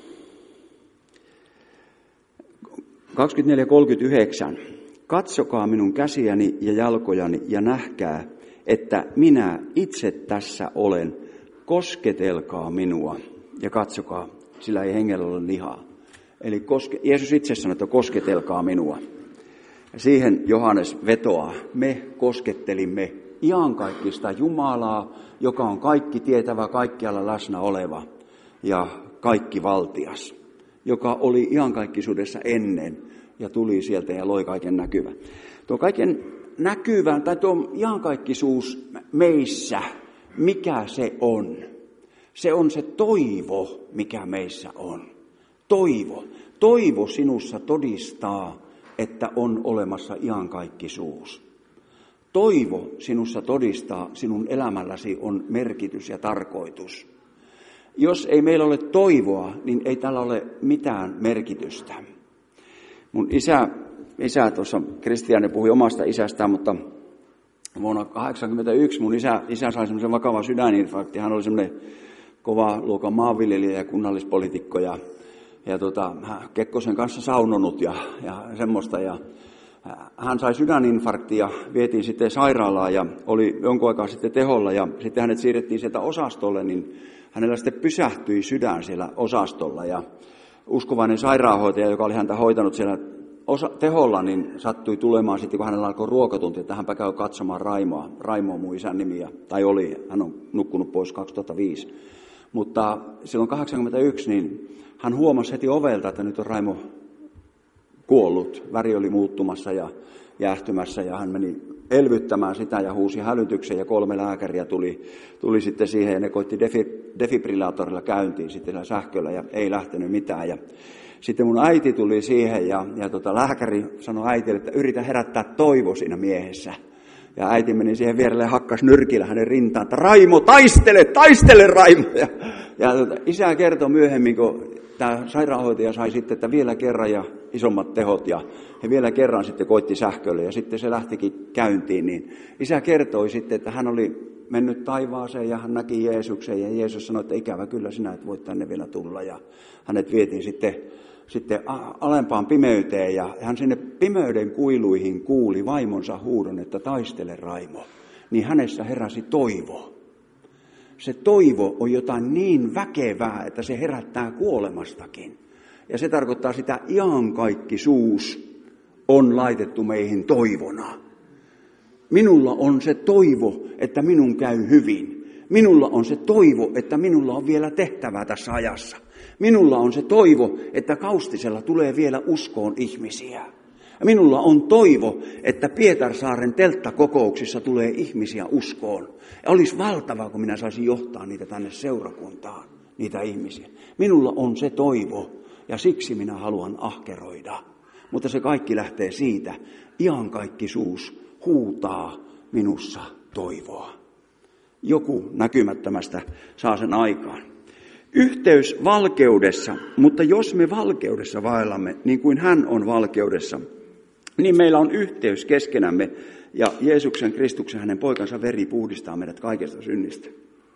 S4: kaksikymmentäneljä kolmekymmentäyhdeksän. Katsokaa minun käsiäni ja jalkojani ja nähkää, että minä itse tässä olen. Kosketelkaa minua ja katsokaa, sillä ei hengellä ole lihaa. Eli koske, Jeesus itse sanoi, että kosketelkaa minua. Ja siihen Johannes vetoaa. Me koskettelimme iankaikkista Jumalaa, joka on kaikki tietävä, kaikkialla läsnä oleva ja kaikki valtias, joka oli iankaikkisuudessa ennen ja tuli sieltä ja loi kaiken näkyvän. Tuo kaiken näkyvän, tai tuo iankaikkisuus meissä, mikä se on? Se on se toivo, mikä meissä on. Toivo. Toivo sinussa todistaa, että on olemassa iankaikkisuus. Toivo sinussa todistaa, sinun elämälläsi on merkitys ja tarkoitus. Jos ei meillä ole toivoa, niin ei tällä ole mitään merkitystä. Mun isä, isä tuossa Kristiaani puhui omasta isästään, mutta vuonna kahdeksankymmentäyksi mun isä, isä sai semmoisen vakavan sydäninfarktin. Hän oli semmoinen kova luokan maanviljelijä ja kunnallispoliitikko ja, ja tota, Kekkosen kanssa saunonut ja, ja semmoista. Ja hän sai sydäninfarktia ja vietiin sitten sairaalaan ja oli jonkun aikaa sitten teholla ja sitten hänet siirrettiin sieltä osastolle, niin hänellä sitten pysähtyi sydän siellä osastolla ja uskovainen sairaanhoitaja, joka oli häntä hoitanut siellä osa, teholla, niin sattui tulemaan sitten, kun hänellä alkoi ruokatunti, että hänpä käy katsomaan Raimoa. Raimo on mun isän nimi, tai oli, hän on nukkunut pois kaksituhattaviisi. Mutta silloin kahdeksankymmentäyksi, niin hän huomasi heti ovelta, että nyt on Raimo kuollut. Väri oli muuttumassa ja jäähtymässä ja hän meni elvyttämään sitä ja huusi hälytyksen ja kolme lääkäriä tuli, tuli sitten siihen ja ne koitti defi, defibrillaattorilla käyntiin sitten sillä sähköllä ja ei lähtenyt mitään. Ja sitten mun äiti tuli siihen ja, ja tota, lääkäri sanoi äitille, että yritä herättää toivo siinä miehessä. Ja äiti meni siihen vierelle ja hakkas nyrkillä hänen rintaan, että Raimo, taistele, taistele Raimo. Ja, ja tota, isä kertoi myöhemmin, kun tämä sairaanhoitaja sai sitten, että vielä kerran ja isommat tehot ja he vielä kerran sitten koitti sähkölle ja sitten se lähtikin käyntiin. Niin isä kertoi sitten, että hän oli mennyt taivaaseen ja hän näki Jeesuksen ja Jeesus sanoi, että ikävä kyllä sinä et voi tänne vielä tulla. Ja hänet vietiin sitten, sitten alempaan pimeyteen ja hän sinne pimeyden kuiluihin kuuli vaimonsa huudon, että taistele Raimo. Niin hänessä heräsi toivo. Se toivo on jotain niin väkevää, että se herättää kuolemastakin. Ja se tarkoittaa sitä, iankaikkisuus on laitettu meihin toivona. Minulla on se toivo, että minun käy hyvin. Minulla on se toivo, että minulla on vielä tehtävää tässä ajassa. Minulla on se toivo, että Kaustisella tulee vielä uskoon ihmisiä. Ja minulla on toivo, että Pietarsaaren telttakokouksissa tulee ihmisiä uskoon. Ja olisi valtavaa, kun minä saisin johtaa niitä tänne seurakuntaan, niitä ihmisiä. Minulla on se toivo ja siksi minä haluan ahkeroida. Mutta se kaikki lähtee siitä, iankaikkisuus huutaa minussa toivoa. Joku näkymättömästä saa sen aikaan. Yhteys valkeudessa, mutta jos me valkeudessa vaellamme, niin kuin hän on valkeudessa, niin meillä on yhteys keskenämme ja Jeesuksen Kristuksen, hänen poikansa veri puhdistaa meidät kaikesta synnistä.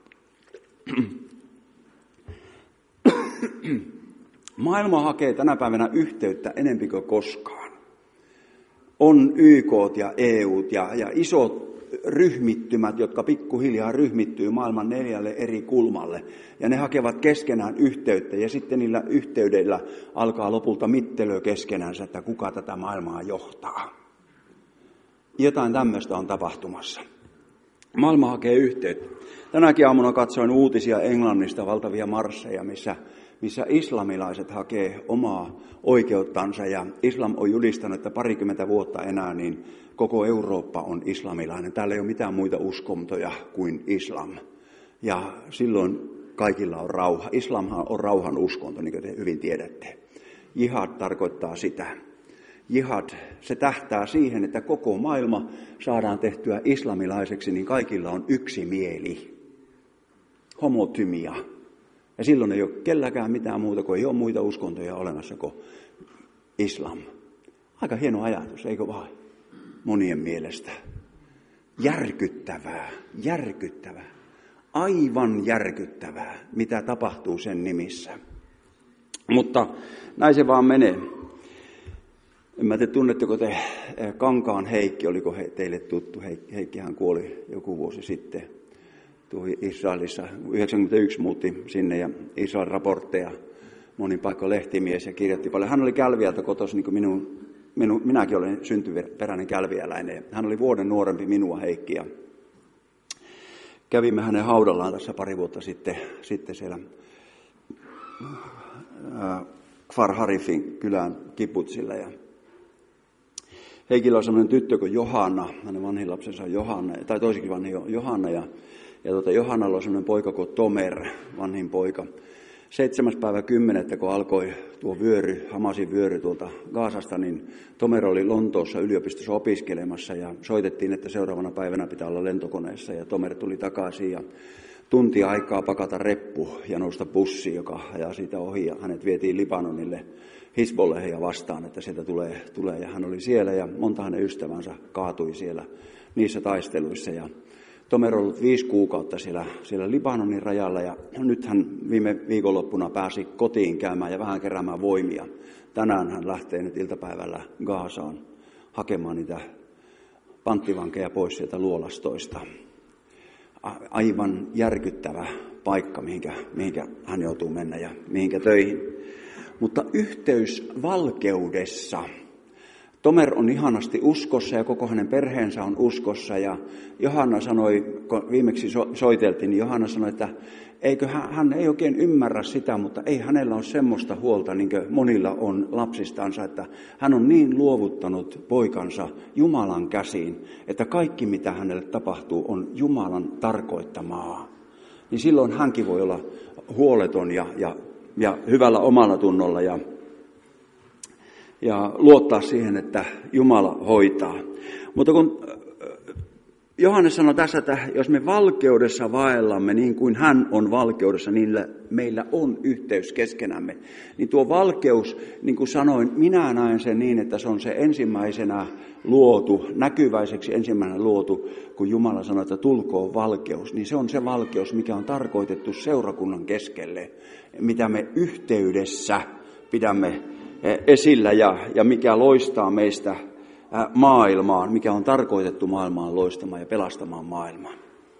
S4: Maailma hakee tänä päivänä yhteyttä enempi kuin koskaan. On Y K:t ja E U:t ja, ja isot ryhmittymät, jotka pikkuhiljaa ryhmittyy maailman neljälle eri kulmalle. Ja ne hakevat keskenään yhteyttä ja sitten niillä yhteydellä alkaa lopulta mittelöä keskenänsä, että kuka tätä maailmaa johtaa. Jotain tämmöistä on tapahtumassa. Maailma hakee yhteyttä. Tänäkin aamuna katsoin uutisia Englannista, valtavia marsseja, missä, missä islamilaiset hakee omaa oikeuttansa. Ja islam on julistanut, että parikymmentä vuotta enää niin koko Eurooppa on islamilainen. Täällä ei ole mitään muita uskontoja kuin islam. Ja silloin kaikilla on rauha. Islamhan on rauhan uskonto, niin kuin te hyvin tiedätte. Jihad tarkoittaa sitä. Jihad, se tähtää siihen, että koko maailma saadaan tehtyä islamilaiseksi, niin kaikilla on yksi mieli. Homotymia. Ja silloin ei ole kelläkään mitään muuta, kuin ei ole muita uskontoja olemassa kuin islam. Aika hieno ajatus, eikö vain? Monien mielestä. Järkyttävää, järkyttävää. Aivan järkyttävää, mitä tapahtuu sen nimissä. Mutta näin se vaan menee. En mä te tunnetteko te Kankaan Heikki, oliko he, teille tuttu? Heikkihän kuoli joku vuosi sitten tuohon Israelissa. yhdeksänkymmentäyksi muutti sinne ja Israel raportteja. Monin paikka lehtimies ja kirjoitti paljon. Hän oli Kälviältä kotoisin, niin kuin minun, minun, minäkin olen syntyperäinen kälviäläinen. Hän oli vuoden nuorempi minua, Heikki. Ja kävimme hänen haudallaan tässä pari vuotta sitten, sitten siellä äh, Kfar Harifin kylän kibutsilla. Ja Heikillä on sellainen tyttö kuin Johanna, hänen vanhin lapsensa on Johanna, tai toisikin vanhin Johanna, ja, ja tuota, Johannalla on sellainen poika kuin Tomer, vanhin poika. seitsemäs päivä kymmenettä, kun alkoi tuo vyöry, Hamasin vyöry tuolta Gazasta, niin Tomer oli Lontoossa yliopistossa opiskelemassa ja soitettiin, että seuraavana päivänä pitää olla lentokoneessa ja Tomer tuli takaisin ja tunti aikaa pakata reppu ja nousta bussi, joka ajaa siitä ohi ja hänet vietiin Libanonille Hizbollahia vastaan, että sieltä tulee, tulee ja hän oli siellä ja monta hänen ystävänsä kaatui siellä niissä taisteluissa ja Tomer on ollut viisi kuukautta siellä, siellä Libanonin rajalla ja nyt hän viime viikonloppuna pääsi kotiin käymään ja vähän keräämään voimia. Tänään hän lähtee nyt iltapäivällä Gazaan hakemaan niitä panttivankeja pois sieltä luolastoista. Aivan järkyttävä paikka, mihinkä, mihinkä hän joutuu mennä ja mihinkä töihin. Mutta yhteys valkeudessa. Tomer on ihanasti uskossa ja koko hänen perheensä on uskossa ja Johanna sanoi, kun viimeksi soiteltiin, niin Johanna sanoi, että eikö hän, hän ei oikein ymmärrä sitä, mutta ei hänellä ole semmoista huolta, niin kuin monilla on lapsistansa, että hän on niin luovuttanut poikansa Jumalan käsiin, että kaikki mitä hänelle tapahtuu on Jumalan tarkoittamaa. Niin silloin hänkin voi olla huoleton ja, ja, ja hyvällä omalla tunnolla ja ja luottaa siihen, että Jumala hoitaa. Mutta kun Johannes sanoi tässä, että jos me valkeudessa vaellamme niin kuin hän on valkeudessa, niin meillä on yhteys keskenämme. Niin tuo valkeus, niin kuin sanoin, minä näen sen niin, että se on se ensimmäisenä luotu, näkyväiseksi ensimmäisenä luotu, kun Jumala sanoi, että tulkoon valkeus. Niin se on se valkeus, mikä on tarkoitettu seurakunnan keskelle, mitä me yhteydessä pidämme esillä ja, ja mikä loistaa meistä maailmaan, mikä on tarkoitettu maailmaan loistamaan ja pelastamaan maailmaa.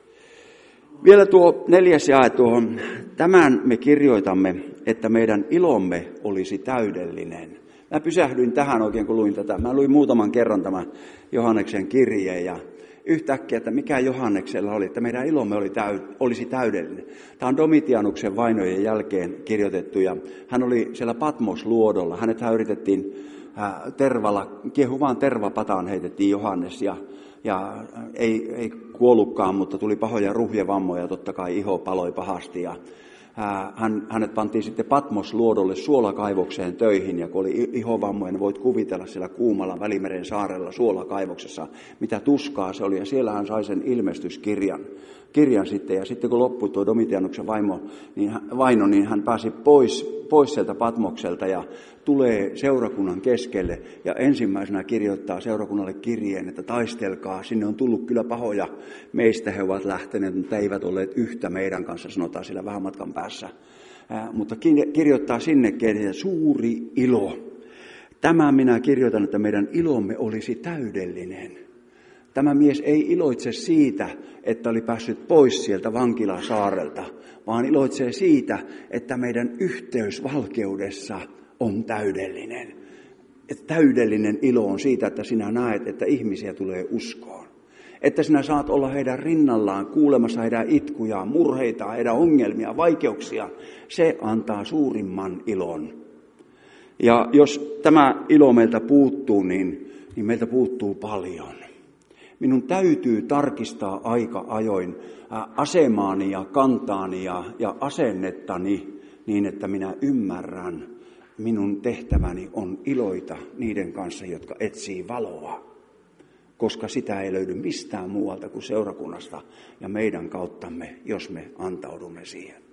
S4: Vielä tuo neljäs jae tuohon. Tämän me kirjoitamme, että meidän ilomme olisi täydellinen. Mä pysähdyin tähän oikein, kun luin tätä. Mä luin muutaman kerran tämän Johanneksen kirjeen ja yhtäkkiä, että mikä Johanneksella oli, että meidän ilomme oli täy, olisi täydellinen. Tämä on Domitianuksen vainojen jälkeen kirjoitettu ja hän oli siellä Patmos-luodolla. Hänet yritettiin äh, tervalla, kiehuvaan tervapataan heitettiin Johannes ja, ja ei, ei kuollutkaan, mutta tuli pahoja ruhjevammoja, totta kai iho paloi pahasti ja Hän, hänet pantiin sitten Patmos-luodolle suolakaivokseen töihin, ja kun oli ihovammoja, niin voit kuvitella siellä kuumalla Välimeren saarella suolakaivoksessa, mitä tuskaa se oli, ja siellä hän sai sen ilmestyskirjan kirjan sitten, ja sitten kun loppui tuo Domitianuksen vaimo, niin, vaino, niin hän pääsi pois, pois sieltä Patmokselta ja tulee seurakunnan keskelle, ja ensimmäisenä kirjoittaa seurakunnalle kirjeen, että taistelkaa, sinne on tullut kyllä pahoja, meistä he ovat lähteneet, mutta eivät olleet yhtä meidän kanssa, sanotaan siellä vähän matkan päässä. Ää, mutta kirjoittaa sinnekin, että suuri ilo. Tämän minä kirjoitan, että meidän ilomme olisi täydellinen. Tämä mies ei iloitse siitä, että oli päässyt pois sieltä vankilasaarelta, vaan iloitsee siitä, että meidän yhteys valkeudessa on täydellinen. Että täydellinen ilo on siitä, että sinä näet, että ihmisiä tulee uskoon. Että sinä saat olla heidän rinnallaan, kuulemassa heidän itkujaan, murheitaan, heidän ongelmia, vaikeuksia. Se antaa suurimman ilon. Ja jos tämä ilo meiltä puuttuu, niin, niin meiltä puuttuu paljon. Minun täytyy tarkistaa aika ajoin asemaani ja kantaani ja, ja asennettani niin, että minä ymmärrän, minun tehtäväni on iloita niiden kanssa, jotka etsii valoa, koska sitä ei löydy mistään muualta kuin seurakunnasta ja meidän kauttamme, jos me antaudumme siihen.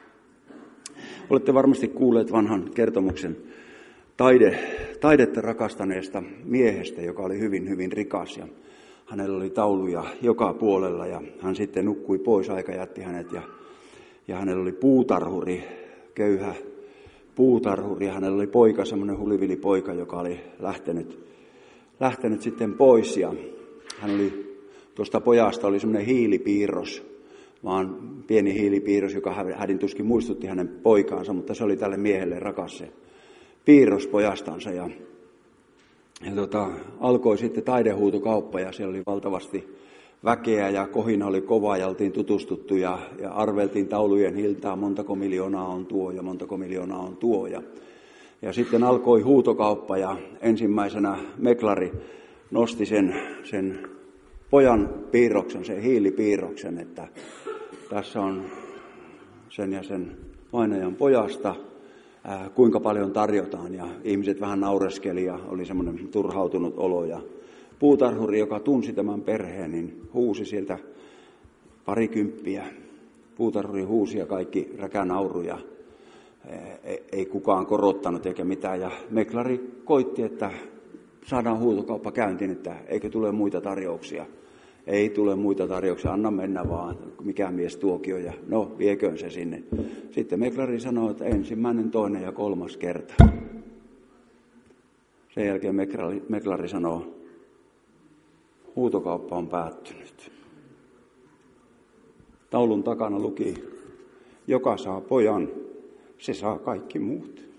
S4: Olette varmasti kuulleet vanhan kertomuksen taide, taidetta rakastaneesta miehestä, joka oli hyvin, hyvin rikas ja hänellä oli tauluja joka puolella ja hän sitten nukkui pois, aika jätti hänet ja, ja hänellä oli puutarhuri, köyhä puutarhuri ja hänellä oli poika, semmoinen hulivilipoika, joka oli lähtenyt, lähtenyt sitten pois ja hän oli, tuosta pojasta oli semmoinen hiilipiirros, vaan pieni hiilipiirros, joka hädin tuskin muistutti hänen poikaansa, mutta se oli tälle miehelle rakas se piirros pojastansa ja Ja tota, alkoi sitten taidehuutokauppa ja siellä oli valtavasti väkeä ja kohina oli kova ja oltiin tutustuttu ja, ja arveltiin taulujen hiltaa, montako miljoonaa on tuo ja montako miljoonaa on tuo. Ja, ja sitten alkoi huutokauppa ja ensimmäisenä meklari nosti sen, sen pojan piirroksen, sen hiilipiirroksen, että tässä on sen ja sen vainajan pojasta, ää, kuinka paljon tarjotaan. Ja ihmiset vähän naureskeli ja oli semmoinen turhautunut olo. Ja puutarhuri, joka tunsi tämän perheen, niin huusi sieltä parikymppiä. Puutarhuri huusi ja kaikki räkänauru ja ei kukaan korottanut eikä mitään. Ja meklari koitti, että saadaan huutokauppa käyntiin, että eikö tule muita tarjouksia. Ei tule muita tarjouksia, anna mennä vaan, mikä mies tuokio ja no vieköön se sinne. Sitten meklari sanoi, että ensimmäinen, toinen ja kolmas kerta. Sen jälkeen meklari, meklari sanoi, huutokauppa on päättynyt. Taulun takana luki, joka saa pojan, se saa kaikki muut.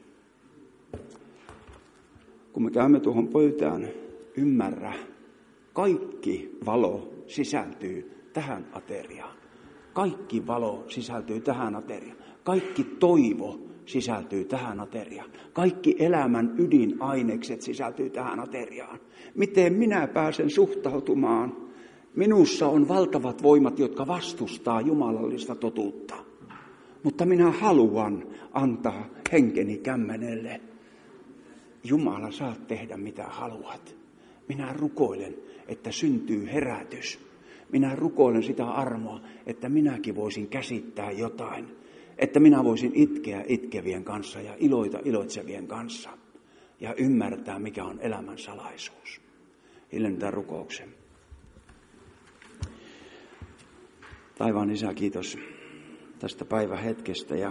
S4: Kun me käymme tuohon pöytään, ymmärrä, kaikki valo sisältyy tähän ateriaan. Kaikki valo sisältyy tähän ateriaan. Kaikki toivo sisältyy tähän ateriaan. Kaikki elämän ydinainekset sisältyy tähän ateriaan. Miten minä pääsen suhtautumaan? Minussa on valtavat voimat, jotka vastustaa jumalallista totuutta. Mutta minä haluan antaa henkeni kämmenelle. Jumala, saat tehdä mitä haluat. Minä rukoilen, että syntyy herätys. Minä rukoilen sitä armoa, että minäkin voisin käsittää jotain. Että minä voisin itkeä itkevien kanssa ja iloita iloitsevien kanssa. Ja ymmärtää, mikä on elämän salaisuus. Hiljennetään rukouksen. Taivaan Isä, kiitos tästä päivähetkestä ja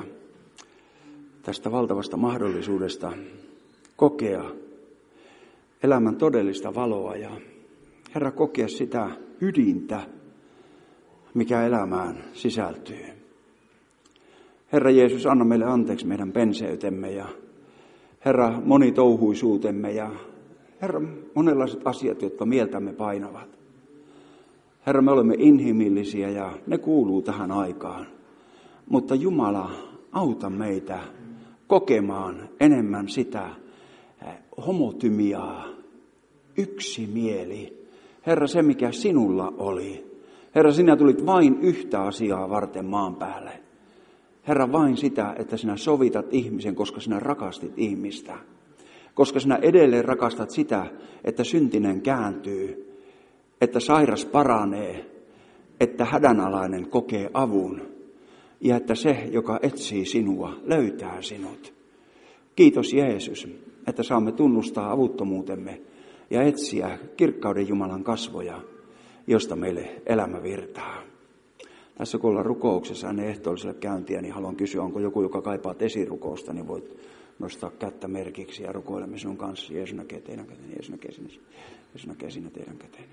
S4: tästä valtavasta mahdollisuudesta kokea elämän todellista valoa ja Herra kokea sitä ydintä, mikä elämään sisältyy. Herra Jeesus, anna meille anteeksi meidän penseytemme ja Herra monitouhuisuutemme ja Herra monenlaiset asiat, jotka mieltämme painavat. Herra, me olemme inhimillisiä ja ne kuuluu tähän aikaan. Mutta Jumala, auta meitä kokemaan enemmän sitä homotymiaa, yksimieli. Herra, se mikä sinulla oli. Herra, sinä tulit vain yhtä asiaa varten maan päälle. Herra, vain sitä, että sinä sovitat ihmisen, koska sinä rakastit ihmistä. Koska sinä edelleen rakastat sitä, että syntinen kääntyy, että sairas paranee, että hädänalainen kokee avun ja että se, joka etsii sinua, löytää sinut. Kiitos Jeesus, että saamme tunnustaa avuttomuutemme ja etsiä kirkkauden Jumalan kasvoja, josta meille elämä virtaa. Tässä kun ollaan rukouksessa ennen ehtoolliselle käyntiä, niin haluan kysyä, onko joku, joka kaipaa esirukousta, niin voit nostaa kättä merkiksi ja rukoilemme sinun kanssa. Jeesus näkee teidän käteen, Jeesus näkee sinä, Jeesus näkee sinä teidän käteen.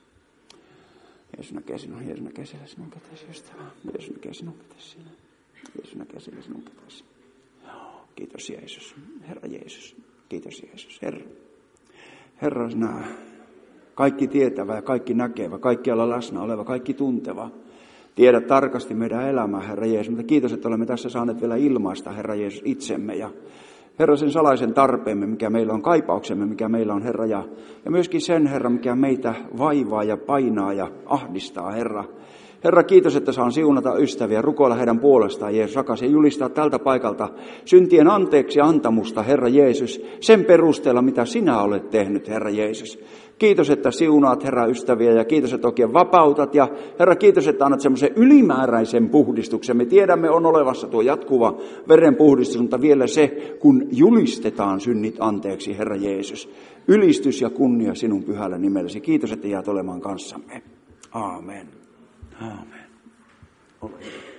S4: Jeesus näkee sinun, Jeesus näkee siellä sinun käteesi, ystävä. Jeesus näkee sinun käteesi. Jeesus näkee siellä sinun käteesi. Kiitos Jeesus, Herra Jeesus. Kiitos Jeesus, Herra. Herra, sinä kaikki tietävä ja kaikki näkevä, kaikkialla läsnä oleva, kaikki tunteva. Tiedät tarkasti meidän elämää, Herra Jeesus. Mutta kiitos, että olemme tässä saaneet vielä ilmaista, Herra Jeesus, itsemme. Ja Herra, sen salaisen tarpeemme, mikä meillä on, kaipauksemme, mikä meillä on, Herra. Ja, ja myöskin sen, Herra, mikä meitä vaivaa ja painaa ja ahdistaa, Herra. Herra, kiitos, että saan siunata ystäviä, rukoilla heidän puolestaan, Jeesus rakas, ja julistaa tältä paikalta syntien anteeksi antamusta, Herra Jeesus, sen perusteella, mitä sinä olet tehnyt, Herra Jeesus. Kiitos, että siunaat, Herra, ystäviä, ja kiitos, että oikein vapautat, ja Herra, kiitos, että annat semmoisen ylimääräisen puhdistuksen. Me tiedämme, on olevassa tuo jatkuva verenpuhdistus, mutta vielä se, kun julistetaan synnit anteeksi, Herra Jeesus. Ylistys ja kunnia sinun pyhällä nimellesi. Kiitos, että jäät olemaan kanssamme. Aamen. Aamen. Ole.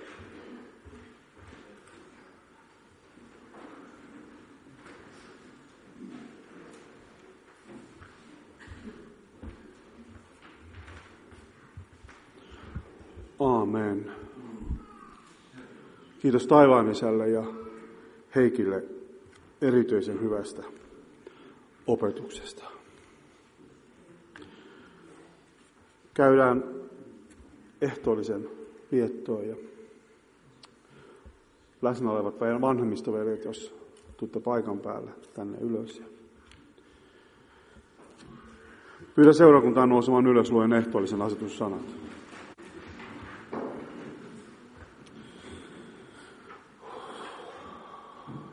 S1: Aamen. Kiitos taivaan Isälle ja Heikille erityisen hyvästä opetuksesta. Käydään ehtoollisen viettoon ja läsnä olevat vanhemmistoveljet, jos tuutte paikan päälle tänne ylös. Pyydän seurakuntaa nousemaan ylös, luen ehtoollisen asetussanat.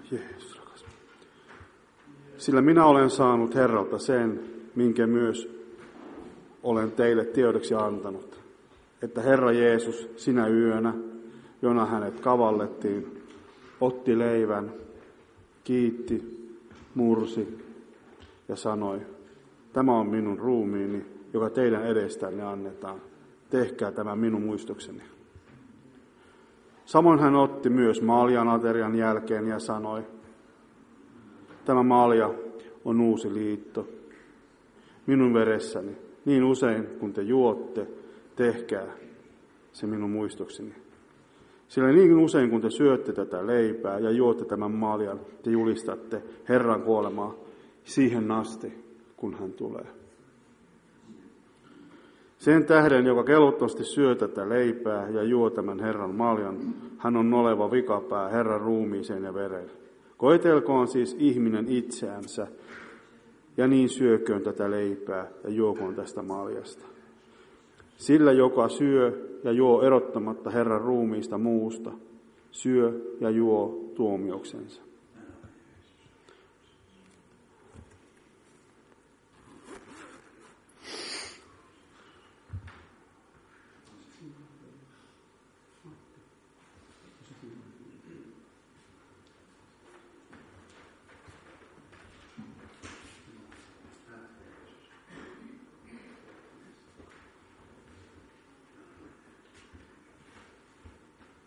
S1: Jeesus rakas. Sillä minä olen saanut Herralta sen, minkä myös olen teille tiedoksi antanut, että Herra Jeesus sinä yönä, jona hänet kavallettiin, otti leivän, kiitti, mursi ja sanoi, tämä on minun ruumiini, joka teidän edestänne annetaan. Tehkää tämä minun muistokseni. Samoin hän otti myös maljan aterian jälkeen ja sanoi, tämä malja on uusi liitto minun veressäni. Niin usein kun te juotte, tehkää se minun muistokseni. Sillä niin usein kun te syötte tätä leipää ja juotte tämän maljan, te julistatte Herran kuolemaa siihen asti, kun hän tulee. Sen tähden, joka kelvottomasti syö tätä leipää ja juo tämän Herran maljan, hän on oleva vikapää Herran ruumiiseen ja vereen. Koetelkoon siis ihminen itseänsä, ja niin syököön tätä leipää ja juokoon tästä maljasta. Sillä, joka syö ja juo erottamatta Herran ruumiista muusta, syö ja juo tuomioksensa.